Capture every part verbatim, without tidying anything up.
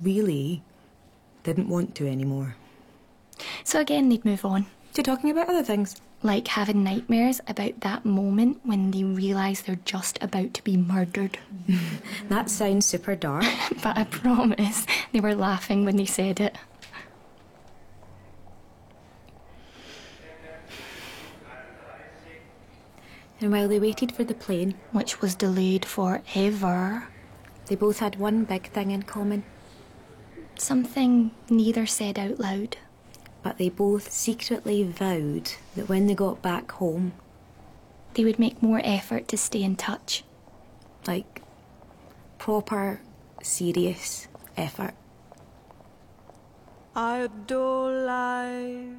really didn't want to anymore. So again, they'd move on. To talking about other things. Like having nightmares about that moment when they realise they're just about to be murdered. That sounds super dark. But I promise they were laughing when they said it. And while they waited for the plane, which was delayed forever, they both had one big thing in common. Something neither said out loud. But they both secretly vowed that when they got back home, they would make more effort to stay in touch. Like, proper, serious effort. I adore life.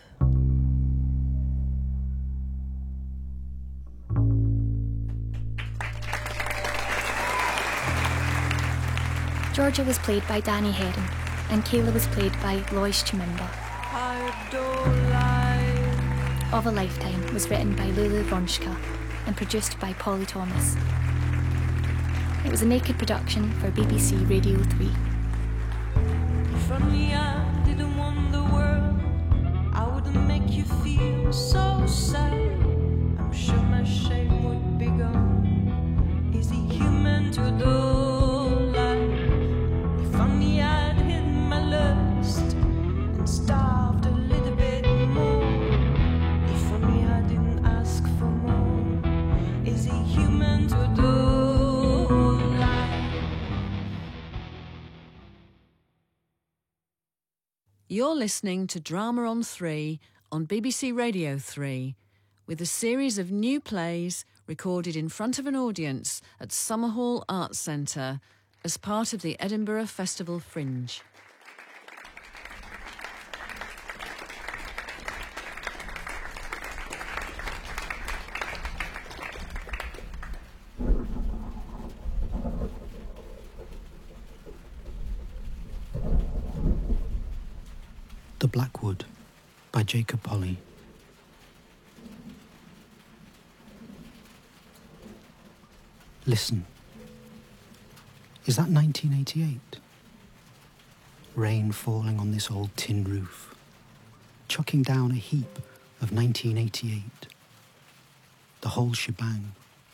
Georgia was played by Danny Herring, and Kayla was played by Lois Chimimba. Of a Lifetime was written by Lulu Vonschka and produced by Polly Thomas. It was a naked production for B B C Radio three. If only I didn't want the world, I wouldn't make you feel so sad. I'm sure my shame would be gone. Is he human to adore life? If only I'd hidden my lust and starved a little bit more. If only I didn't ask for more. Is he human to adore life? You're listening to Drama on three on B B C Radio three, with a series of new plays recorded in front of an audience at Summerhall Arts Centre as part of the Edinburgh Festival Fringe. The Blackwood by Jacob Polly. Listen. Is that nineteen eighty-eight? Rain falling on this old tin roof, chucking down a heap of nineteen eighty-eight. The whole shebang.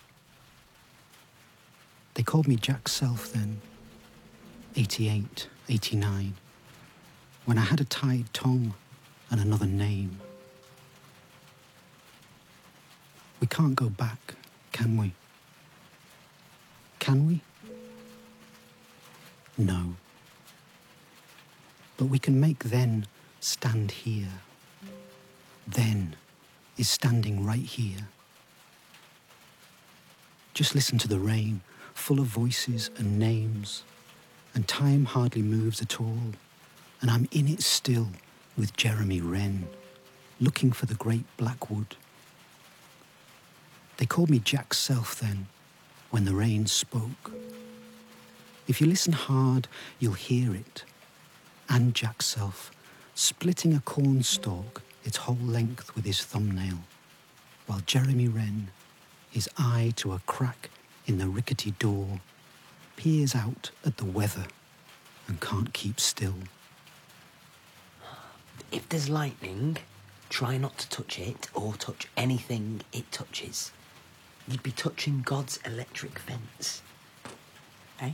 They called me Jack Self then, eighty-eight, eighty-nine, when I had a tied tongue and another name. We can't go back, can we? Can we? No. But we can make then stand here. Then is standing right here. Just listen to the rain, full of voices and names, and time hardly moves at all, and I'm in it still with Jeremy Wren, looking for the great Blackwood. They called me Jack Self then, when the rain spoke. If you listen hard, you'll hear it. And Jack Self, splitting a cornstalk its whole length with his thumbnail, while Jeremy Wren, his eye to a crack in the rickety door, peers out at the weather and can't keep still. If there's lightning, try not to touch it or touch anything it touches. You'd be touching God's electric fence. Eh?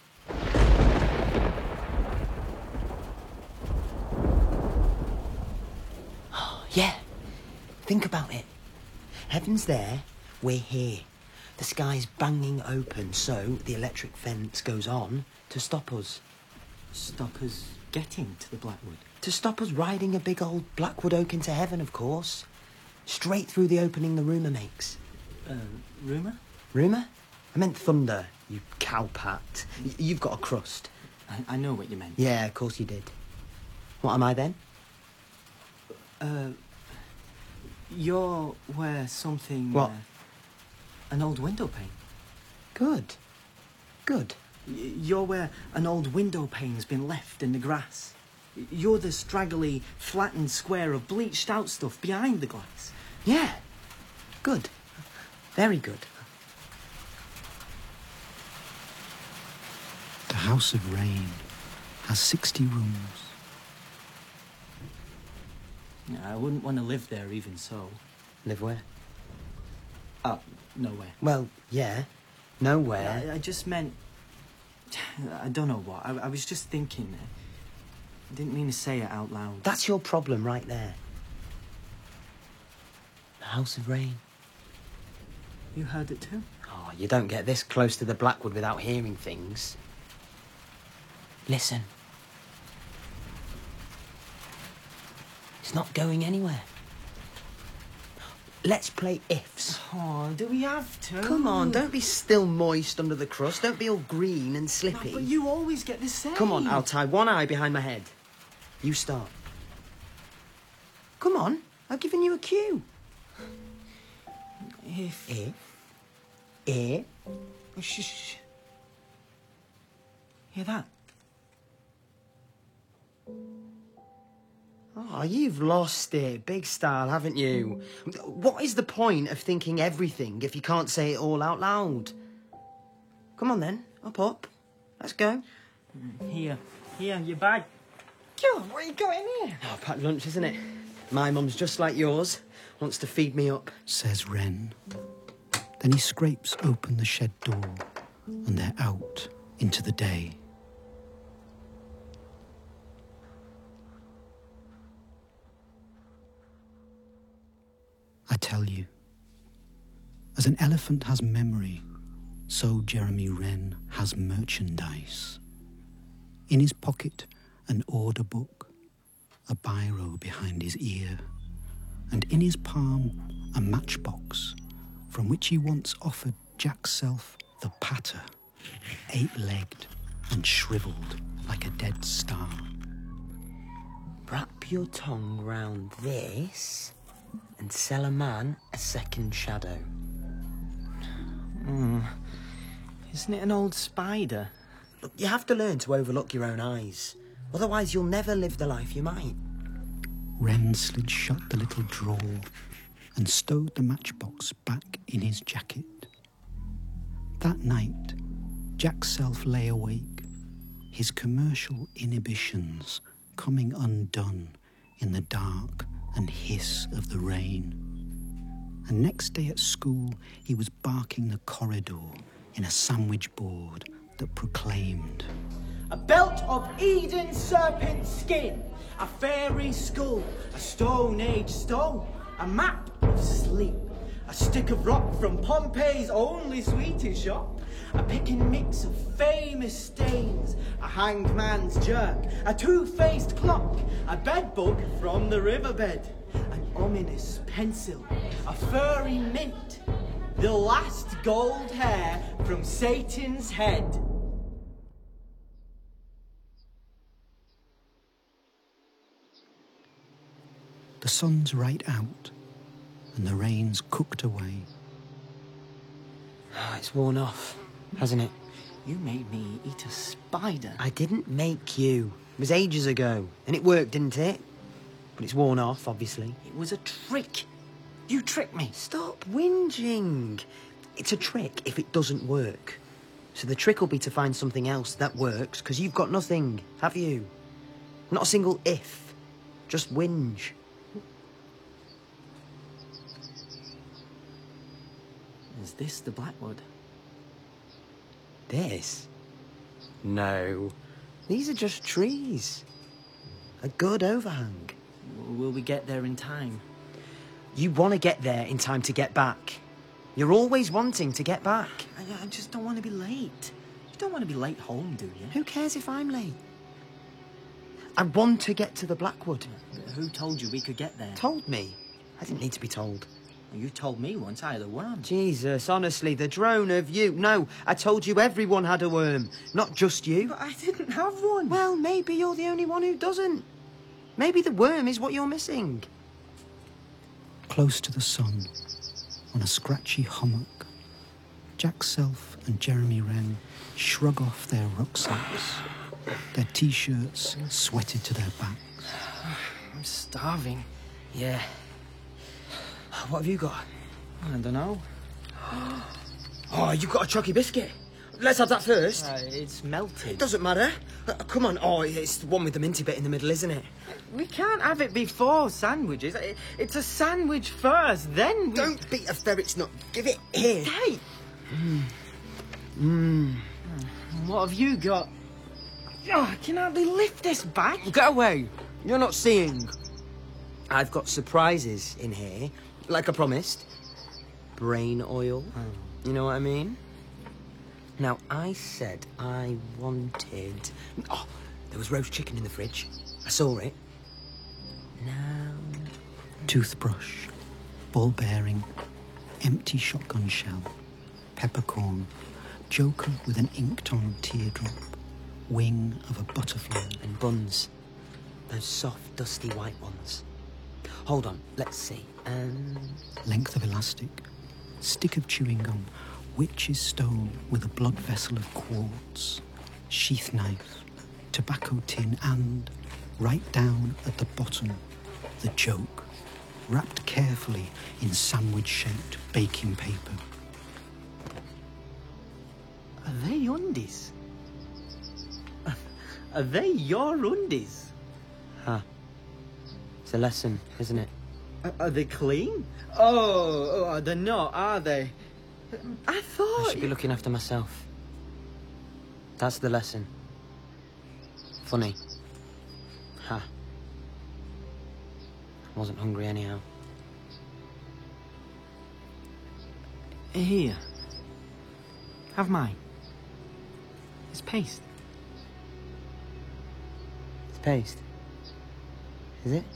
Yeah, think about it. Heaven's there, we're here. The sky's banging open, so the electric fence goes on to stop us. Stop us getting to the Blackwood? To stop us riding a big old Blackwood oak into heaven, of course. Straight through the opening the rumour makes. Uh, rumour? Rumour? I meant thunder, you cowpat. Y- you've got a crust. I-, I know what you meant. Yeah, of course you did. What am I then? Uh, you're where something... What? Uh, an old window pane. Good. Good. Y- you're where an old window pane's been left in the grass. You're the straggly, flattened square of bleached out stuff behind the glass. Yeah. Good. Very good. The House of Rain has sixty rooms. Yeah, I wouldn't want to live there even so. Live where? Oh, nowhere. Well, yeah. Nowhere. I, I just meant... I don't know what. I, I was just thinking. I didn't mean to say it out loud. That's your problem right there. The House of Rain. You heard it too? Oh, you don't get this close to the Blackwood without hearing things. Listen. It's not going anywhere. Let's play ifs. Oh, do we have to? Come on, don't be still moist under the crust. Don't be all green and slippy. No, but you always get the same. Come on, I'll tie one eye behind my head. You start. Come on, I've given you a cue. If... If. If. Oh, shh, shh. Hear that? Oh, you've lost it, big style, haven't you? What is the point of thinking everything if you can't say it all out loud? Come on then, up, up. Let's go. Here, here, your bag. God, what are you got in here? Oh, packed lunch, isn't it? My mum's just like yours, wants to feed me up. Says Wren. Then he scrapes open the shed door, and they're out into the day. I tell you, as an elephant has memory, so Jeremy Wren has merchandise. In his pocket, an order book, a biro behind his ear, and in his palm, a matchbox from which he once offered Jack Self the patter, eight-legged and shriveled like a dead star. Wrap your tongue round this and sell a man a second shadow. Hmm. Isn't it an old spider? Look, you have to learn to overlook your own eyes. Otherwise, you'll never live the life you might. Wren slid shut the little drawer and stowed the matchbox back in his jacket. That night, Jack Self lay awake, his commercial inhibitions coming undone in the dark and hiss of the rain. And next day at school, he was barking the corridor in a sandwich board that proclaimed, A belt of Eden serpent skin, a fairy skull, a stone age stone, a map of sleep, a stick of rock from Pompeii's only sweetie shop, a pick and mix of famous stains, a hanged man's jerk, a two-faced clock, a bedbug from the riverbed, an ominous pencil, a furry mint, the last gold hair from Satan's head. the sun's right out and the rain's cooked away. Oh, it's worn off, hasn't it? You made me eat a spider. I didn't make you. It was ages ago, and it worked, didn't it? But it's worn off, obviously. It was a trick. You tricked me. Stop whinging. It's a trick if it doesn't work. So the trick will be to find something else that works, because you've got nothing, have you? Not a single if. Just whinge. Is this the Blackwood? This? No. These are just trees. A good overhang. Will we get there in time? You want to get there in time to get back. You're always wanting to get back. I, I just don't want to be late. You don't want to be late home, do you? Who cares if I'm late? I want to get to the Blackwood. Who told you we could get there? Told me. I didn't need to be told. You told me once I had a worm. Jesus, honestly, the drone of you. No, I told you everyone had a worm, not just you. But I didn't have one. Well, maybe you're the only one who doesn't. Maybe the worm is what you're missing. Close to the sun, on a scratchy hummock, Jack Self and Jeremy Wren shrug off their rucksacks, their T-shirts sweated to their backs. I'm starving. Yeah. What have you got? I don't know. Oh, you've got a chalky biscuit. let's have that first. Uh, it's melted. It doesn't matter. Uh, come on. Oh, it's the one with the minty bit in the middle, isn't it? We can't have it before sandwiches. It- It's a sandwich first, then we... Don't beat a ferret's nut. Give it here. Hey! Mmm. Mmm. What have you got? Oh, I can hardly lift this bag. Get away. You're not seeing. I've got surprises in here, like I promised. Brain oil. Oh. You know what I mean? Now, I said I wanted... Oh, there was roast chicken in the fridge. I saw it. Now... Toothbrush, ball bearing, empty shotgun shell, peppercorn, joker with an inked-on teardrop, wing of a butterfly. And buns. Those soft, dusty white ones. Hold on, let's see. Um... Length of elastic, stick of chewing gum, witch's stone with a blood vessel of quartz, sheath knife, tobacco tin, and, right down at the bottom, the joke, wrapped carefully in sandwich-shaped baking paper. Are they undies? Are they your undies? Huh. It's a lesson, isn't it? Are, are they clean? Oh, oh, they're not, are they? I thought... I should be looking after myself. That's the lesson. Funny. Ha. I wasn't hungry anyhow. Here. Have mine. It's paste. It's paste. Is it?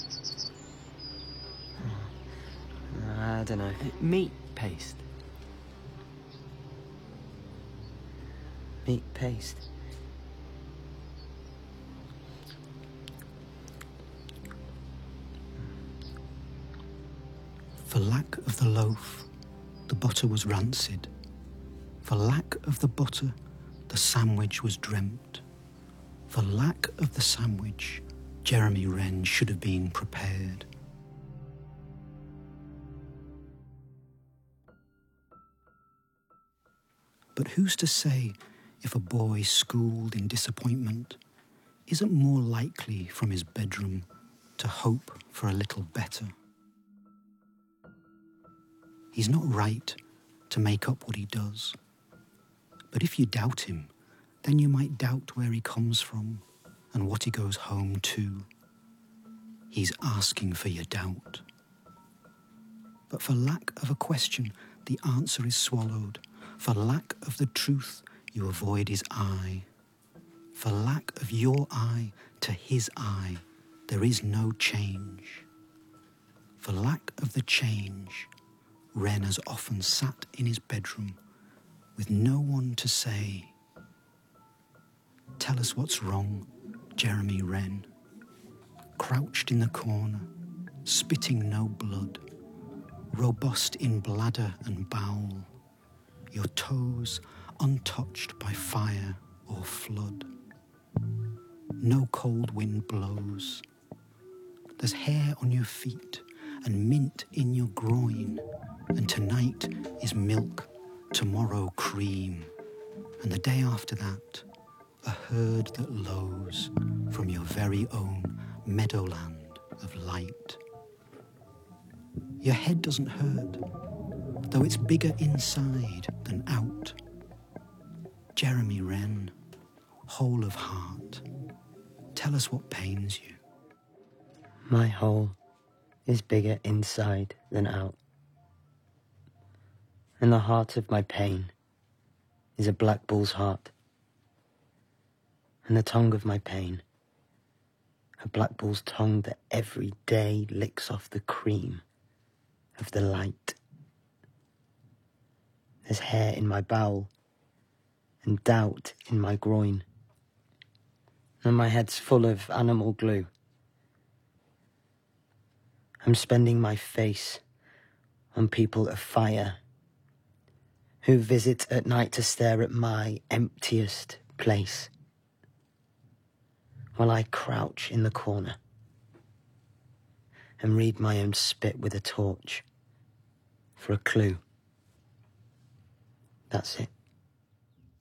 Oh. I don't know. Uh, meat paste. Meat paste. For lack of the loaf, the butter was rancid. For lack of the butter, the sandwich was dreamt. For lack of the sandwich, Jeremy Wren should have been prepared. But who's to say if a boy schooled in disappointment isn't more likely from his bedroom to hope for a little better? He's not right to make up what he does. But if you doubt him, then you might doubt where he comes from and what he goes home to. He's asking for your doubt. But for lack of a question, the answer is swallowed. For lack of the truth, you avoid his eye. For lack of your eye to his eye, there is no change. For lack of the change, Wren has often sat in his bedroom with no one to say, "Tell us what's wrong, Jeremy Wren." Crouched in the corner, spitting no blood, robust in bladder and bowel, your toes untouched by fire or flood. No cold wind blows. There's hair on your feet and mint in your groin, and tonight is milk, tomorrow cream, and the day after that, a herd that lows from your very own meadowland of light. Your head doesn't hurt, though it's bigger inside than out. Jeremy Wren, whole of heart, tell us what pains you. My hole is bigger inside than out. And the heart of my pain is a black bull's heart. And the tongue of my pain, a black bull's tongue that every day licks off the cream of the light. There's hair in my bowel and doubt in my groin. And my head's full of animal glue. I'm spending my face on people of fire who visit at night to stare at my emptiest place, while I crouch in the corner and read my own spit with a torch for a clue. That's it.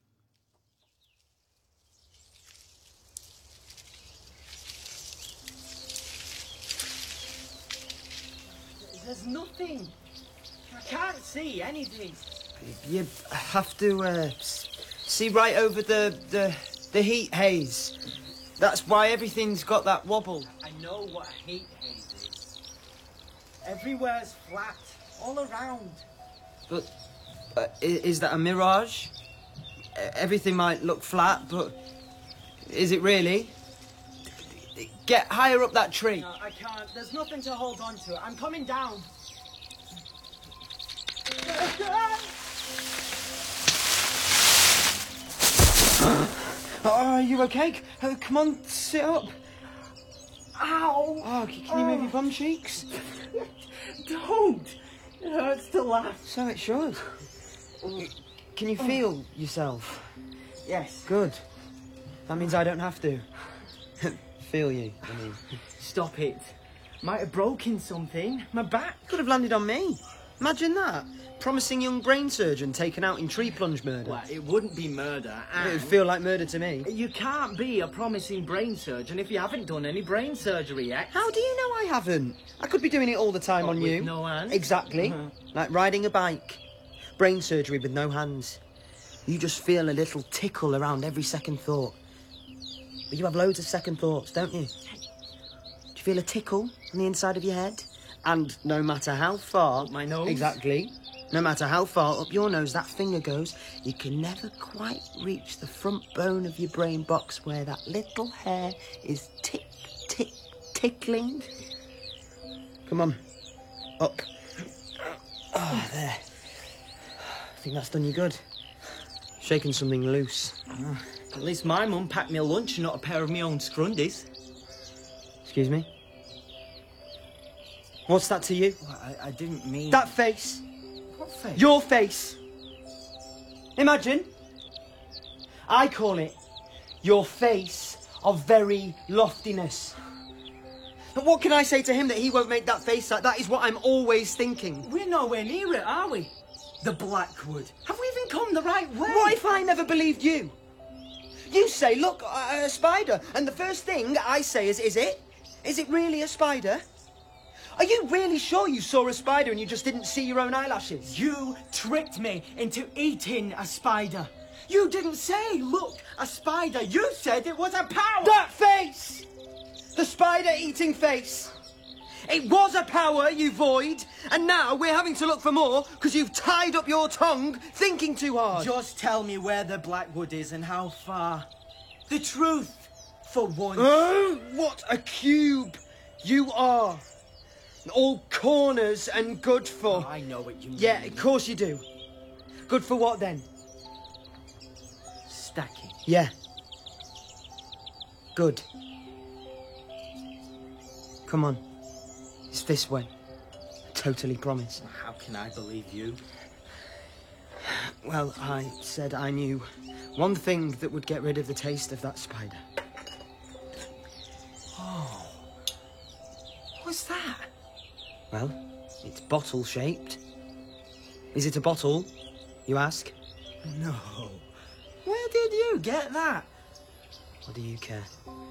there's nothing. I can't see anything. You have to uh, s- see right over the, the the heat haze. That's why everything's got that wobble. I know what a heat haze is. Everywhere's flat, all around. But uh, i- is that a mirage? E- Everything might look flat, but is it really? Get higher up that tree. No, I can't. There's nothing to hold on to. I'm coming down. Oh, are you okay? Uh, come on, sit up. Ow! Oh, c- can you move your bum cheeks? Don't! It hurts to laugh. So it should. Can you feel yourself? Yes. Good. That means I don't have to. Feel you, I mean. Stop it. Might have broken something. My back. Could have landed on me. Imagine that. Promising young brain surgeon taken out in tree plunge murder. Well, it wouldn't be murder. It would And feel like murder to me. you can't be a promising brain surgeon if you haven't done any brain surgery yet. How do you know I haven't? I could be doing it all the time What, on with you. no hands? Exactly. Uh-huh. Like riding a bike. Brain surgery with no hands. You just feel a little tickle around every second thought. But you have loads of second thoughts, don't you? Do you feel a tickle on the inside of your head? And no matter how far... Up my nose? Exactly. No matter how far up your nose that finger goes, you can never quite reach the front bone of your brain box where that little hair is tick, tick, tickling. Come on. Up. Oh, there. I think that's done you good. Shaking something loose. At least my mum packed me a lunch and not a pair of my own scrundies. Excuse me? What's that to you? Well, I, I didn't mean... That face. What face? Your face. Imagine. I call it your face of very loftiness. But what can I say to him that he won't make that face like that is what I'm always thinking. We're nowhere near it, are we? The Blackwood. Have we even come the right way? What if I never believed you? You say, look, a, a spider, and the first thing I say is, is it? Is it really a spider? Are you really sure you saw a spider and you just didn't see your own eyelashes? You tricked me into eating a spider. You didn't say, look, a spider. You said it was a power. That face! The spider-eating face. It was a power, you void, and now we're having to look for more because you've tied up your tongue thinking too hard. Just tell me where the Blackwood is and how far. The truth, for once. Oh, what a cube you are. All corners and good for... Oh, I know what you mean. Yeah, of course you do. Good for what then? Stacking. Yeah. Good. Come on. It's this way. Totally promise. How can I believe you? Well, I said I knew one thing that would get rid of the taste of that spider. Oh. What's that? Well, it's bottle-shaped. Is it a bottle, you ask? No. Where did you get that? What do you care?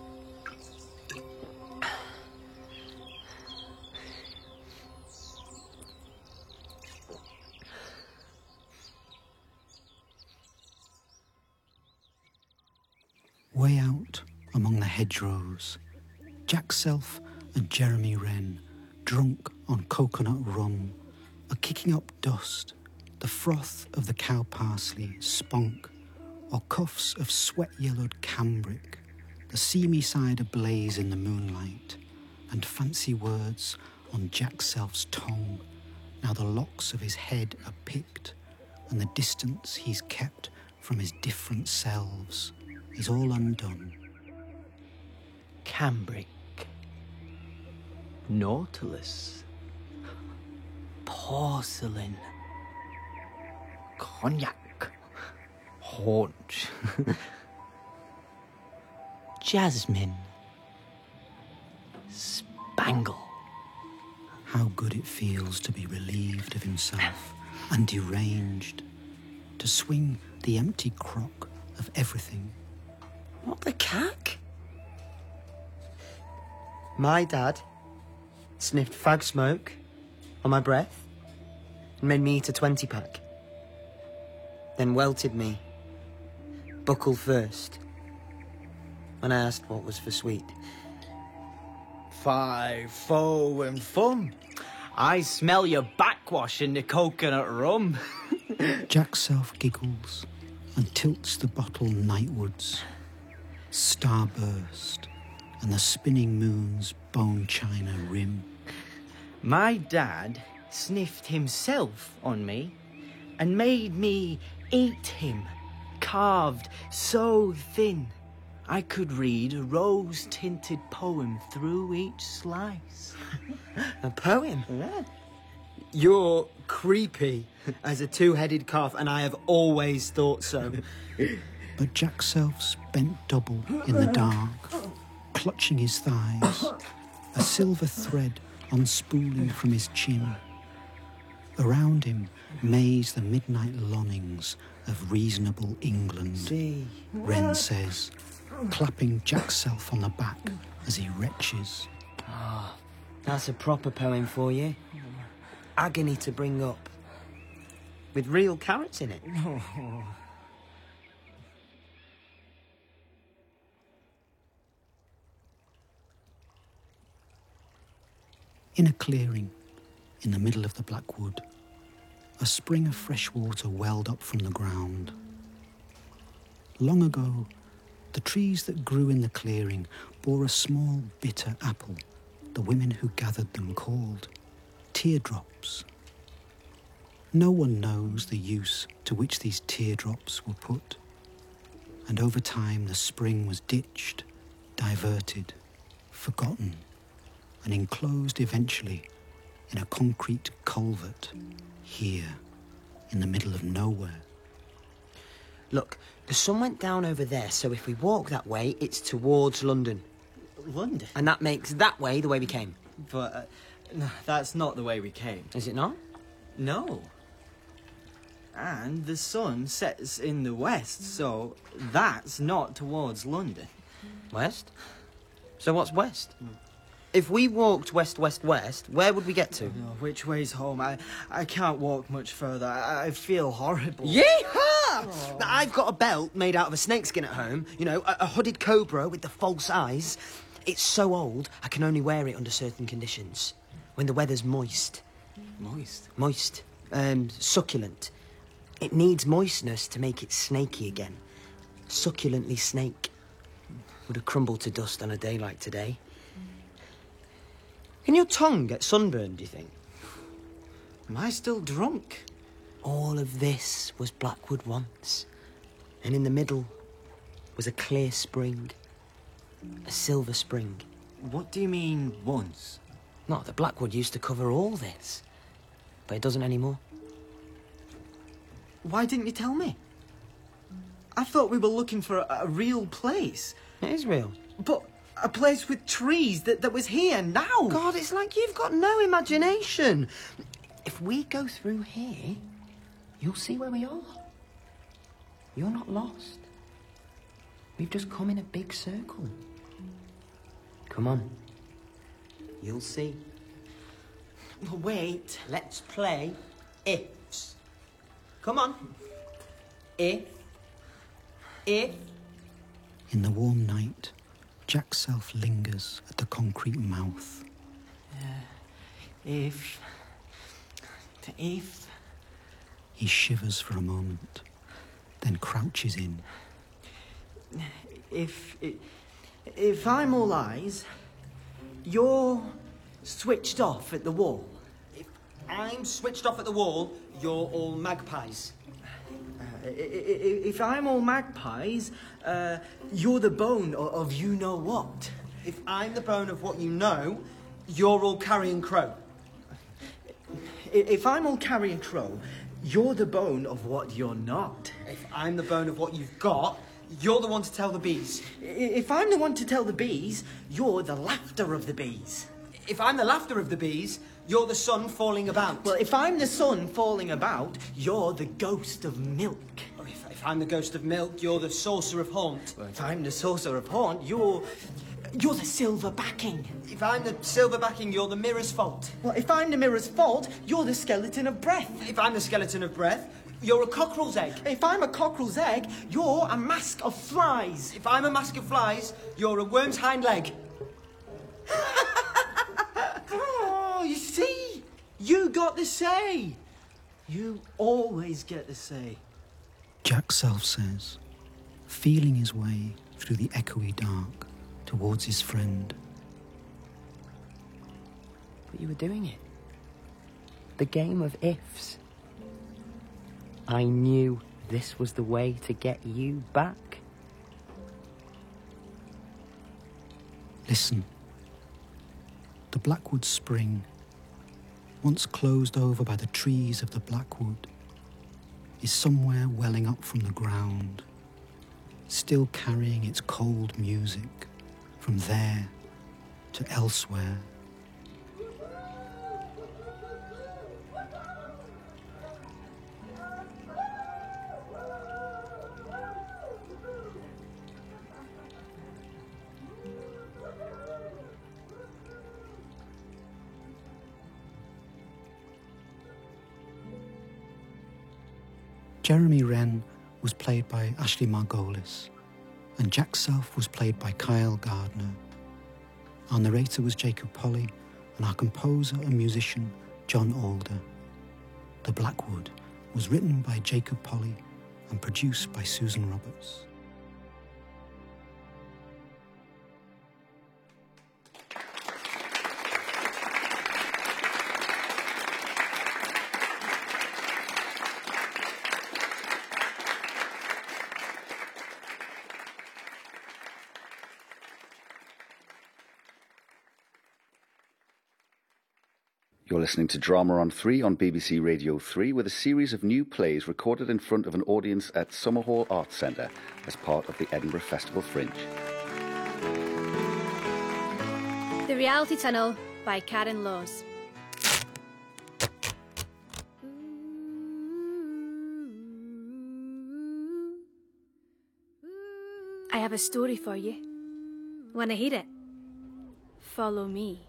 Way out among the hedgerows, Jack Self and Jeremy Wren, drunk on coconut rum, are kicking up dust, the froth of the cow parsley, spunk, or cuffs of sweat-yellowed cambric, the seamy side ablaze in the moonlight, and fancy words on Jack Self's tongue, now the locks of his head are picked, and the distance he's kept from his different selves is all undone. Cambric. Nautilus. Porcelain. Cognac. Haunch. Jasmine. Spangle. How good it feels to be relieved of himself and deranged, to swing the empty crock of everything. What the cack? My dad sniffed fag smoke on my breath, and made me eat a twenty-pack. Then welted me, buckle first, when I asked what was for sweet. Five, four, and fun. I smell your backwash in the coconut rum. Jack Self giggles and tilts the bottle nightwards. Starburst and the spinning moon's bone china rim. My dad sniffed himself on me and made me eat him, carved so thin I could read a rose-tinted poem through each slice. A poem? Yeah. You're creepy as a two-headed calf, and I have always thought so. But Jack Self's bent double in the dark, clutching his thighs, a silver thread unspooling from his chin. Around him maze the midnight longings of reasonable England. See. Wren says, clapping Jack Self on the back as he retches. Ah, oh, that's a proper poem for you. Agony to bring up. With real carrots in it. In a clearing, in the middle of the Blackwood, a spring of fresh water welled up from the ground. Long ago, the trees that grew in the clearing bore a small bitter apple the women who gathered them called teardrops. No one knows the use to which these teardrops were put, and over time the spring was ditched, diverted, forgotten, and enclosed eventually in a concrete culvert here in the middle of nowhere. Look, the sun went down over there, so if we walk that way, it's towards London. London? And that makes that way the way we came. But uh, no, that's not the way we came. Is it not? No. And the sun sets in the west, so that's not towards London. West? So what's west? Mm. If we walked west, west, west, where would we get to? Oh, which way's home? I, I can't walk much further. I, I feel horrible. Yeehaw! Oh. I've got a belt made out of a snakeskin at home. You know, a, a hooded cobra with the false eyes. It's so old, I can only wear it under certain conditions. When the weather's moist. Moist? Moist. Um, succulent. It needs moistness to make it snaky again. Succulently snake. Would have crumbled to dust on a day like today. Can your tongue get sunburned, do you think? Am I still drunk? All of this was Blackwood once. And in the middle was a clear spring. A silver spring. What do you mean, once? Not that Blackwood used to cover all this. But it doesn't anymore. Why didn't you tell me? I thought we were looking for a, a real place. It is real. But a place with trees that, that was here now. God, it's like you've got no imagination. If we go through here, you'll see where we are. You're not lost. We've just come in a big circle. Come on. You'll see. Wait. Let's play ifs. Come on. If. If. In the warm night, Jack Self lingers at the concrete mouth. Uh, if... If... He shivers for a moment, then crouches in. If... If I'm all eyes, you're switched off at the wall. If I'm switched off at the wall, you're all magpies. Uh, if I'm all magpies, uh, you're the bone of you-know-what. If I'm the bone of what you know, you're all carrion crow. If I'm all carrion crow, you're the bone of what you're not. If I'm the bone of what you've got, you're the one to tell the bees. If I'm the one to tell the bees, you're the laughter of the bees. If I'm the laughter of the bees, you're the sun falling about. Well, if I'm the sun falling about, you're the ghost of milk. If, if I'm the ghost of milk, you're the saucer of haunt. Well, if I'm the saucer of haunt, you're... you're the silver backing. If I'm the silver backing, you're the mirror's fault. Well, if I'm the mirror's fault, you're the skeleton of breath. If I'm the skeleton of breath, you're a cockerel's egg. If I'm a cockerel's egg, you're a mask of flies. If I'm a mask of flies, you're a worm's hind leg. Oh, you see? You got the say. You always get the say. Jack Self says, feeling his way through the echoey dark towards his friend. But you were doing it. The game of ifs. I knew this was the way to get you back. Listen. The Blackwood Spring, once closed over by the trees of the Blackwood, is somewhere welling up from the ground, still carrying its cold music from there to elsewhere. Jeremy Wren was played by Ashley Margolis, and Jack Self was played by Kyle Gardner. Our narrator was Jacob Polly, and our composer and musician, John Alder. The Blackwood was written by Jacob Polly and produced by Susan Roberts. You're listening to Drama on three on B B C Radio three with a series of new plays recorded in front of an audience at Summerhall Arts Centre as part of the Edinburgh Festival Fringe. The Reality Tunnel by Karen Laws. I have a story for you. Wanna hear it? Follow me.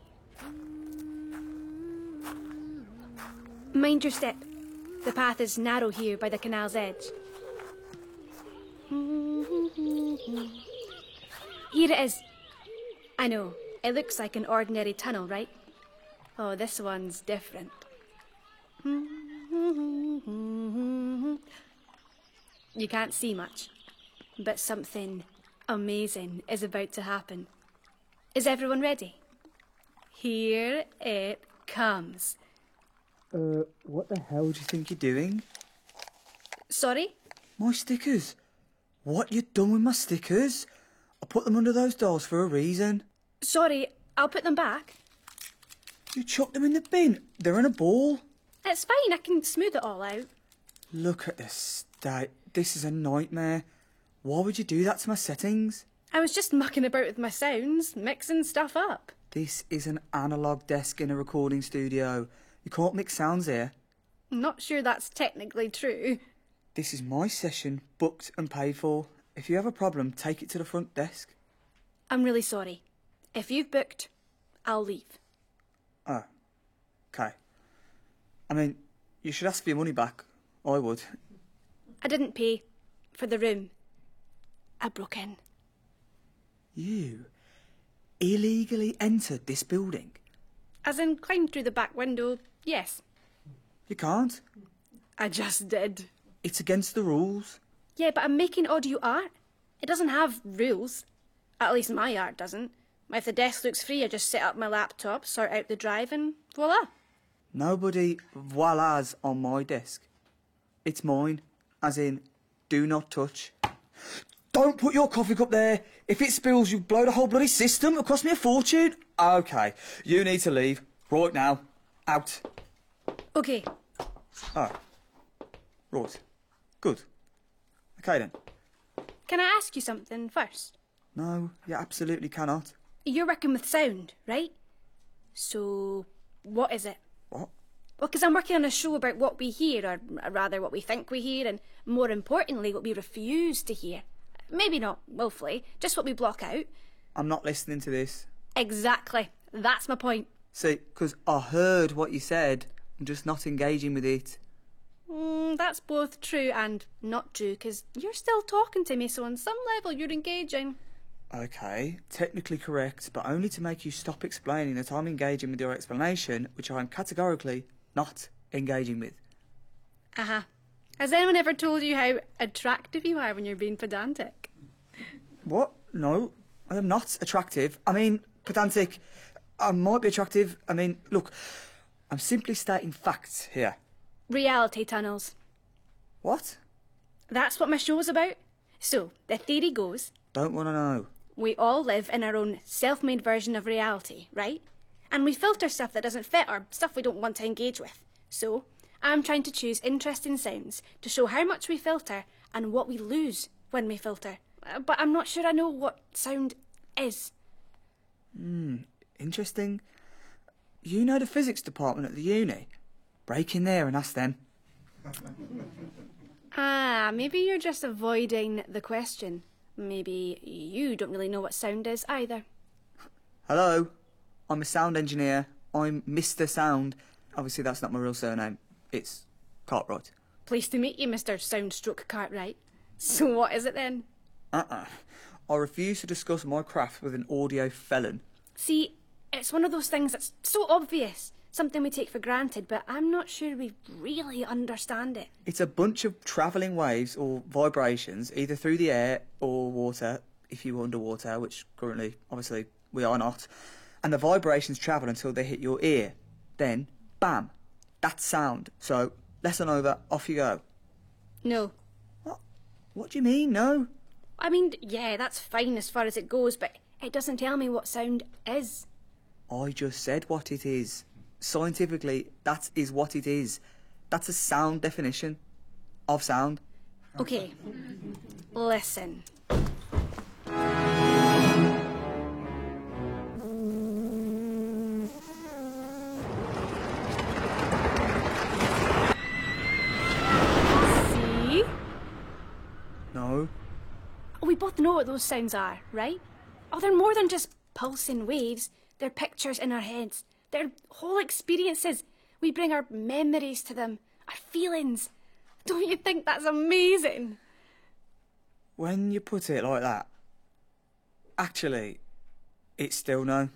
Mind your step. The path is narrow here by the canal's edge. Here it is. I know, it looks like an ordinary tunnel, right? Oh, this one's different. You can't see much, but something amazing is about to happen. Is everyone ready? Here it comes. Uh, what the hell do you think you're doing? Sorry? My stickers. What you done with my stickers? I put them under those dolls for a reason. Sorry, I'll put them back. You chucked them in the bin. They're in a ball. It's fine, I can smooth it all out. Look at this state. This is a nightmare. Why would you do that to my settings? I was just mucking about with my sounds, mixing stuff up. This is an analogue desk in a recording studio. You can't mix sounds here. I'm not sure that's technically true. This is my session, booked and paid for. If you have a problem, take it to the front desk. I'm really sorry. If you've booked, I'll leave. Oh, okay. I mean, you should ask for your money back. I would. I didn't pay for the room. I broke in. You illegally entered this building? As in, climbed through the back window, yes. You can't. I just did. It's against the rules. Yeah, but I'm making audio art. It doesn't have rules. At least my art doesn't. If the desk looks free, I just set up my laptop, sort out the drive, and voila. Nobody voilas on my desk. It's mine. As in, do not touch. Don't put your coffee cup there. If it spills, you blow the whole bloody system. It'll cost me a fortune. Okay, you need to leave. Right now. Out. Okay. Oh. Right. Good. Okay then. Can I ask you something first? No, you absolutely cannot. You're working with sound, right? So, what is it? What? Well, because I'm working on a show about what we hear, or rather what we think we hear, and more importantly, what we refuse to hear. Maybe not willfully, just what we block out. I'm not listening to this. Exactly. That's my point. See, because I heard what you said, I'm just not engaging with it. Mm, that's both true and not true, because you're still talking to me, so on some level you're engaging. Okay, technically correct, but only to make you stop explaining that I'm engaging with your explanation, which I'm categorically not engaging with. Uh-huh. Has anyone ever told you how attractive you are when you're being pedantic? What? No, I am not attractive. I mean, pedantic. I might be attractive. I mean, look, I'm simply stating facts here. Reality tunnels. What? That's what my show's about. So, the theory goes... Don't want to know. We all live in our own self-made version of reality, right? And we filter stuff that doesn't fit or stuff we don't want to engage with. So, I'm trying to choose interesting sounds to show how much we filter and what we lose when we filter. Uh, But I'm not sure I know what sound is. Hmm, interesting. You know the physics department at the uni? Break in there and ask them. Ah, maybe you're just avoiding the question. Maybe you don't really know what sound is either. Hello, I'm a sound engineer. I'm Mister Sound. Obviously that's not my real surname. It's Cartwright. Pleased to meet you, Mister Soundstroke Cartwright. So what is it then? Uh-uh. I refuse to discuss my craft with an audio felon. See, it's one of those things that's so obvious. Something we take for granted, but I'm not sure we really understand it. It's a bunch of travelling waves or vibrations, either through the air or water, if you were underwater, which currently, obviously, we are not. And the vibrations travel until they hit your ear. Then, bam, that's sound. So, lesson over, off you go. No. What? What do you mean, no? I mean, yeah, that's fine as far as it goes, but it doesn't tell me what sound is. I just said what it is. Scientifically, that is what it is. That's a sound definition of sound. Okay, listen. See? No. We both know what those sounds are, right? Oh, they're more than just pulsing waves. They're pictures in our heads. They're whole experiences. We bring our memories to them, our feelings. Don't you think that's amazing? When you put it like that, actually, it's still no.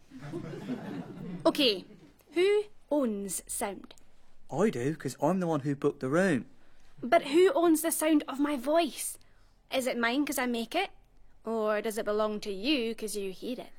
Okay, who owns sound? I do, because I'm the one who booked the room. But who owns the sound of my voice? Is it mine because I make it? Or does it belong to you because you hear it?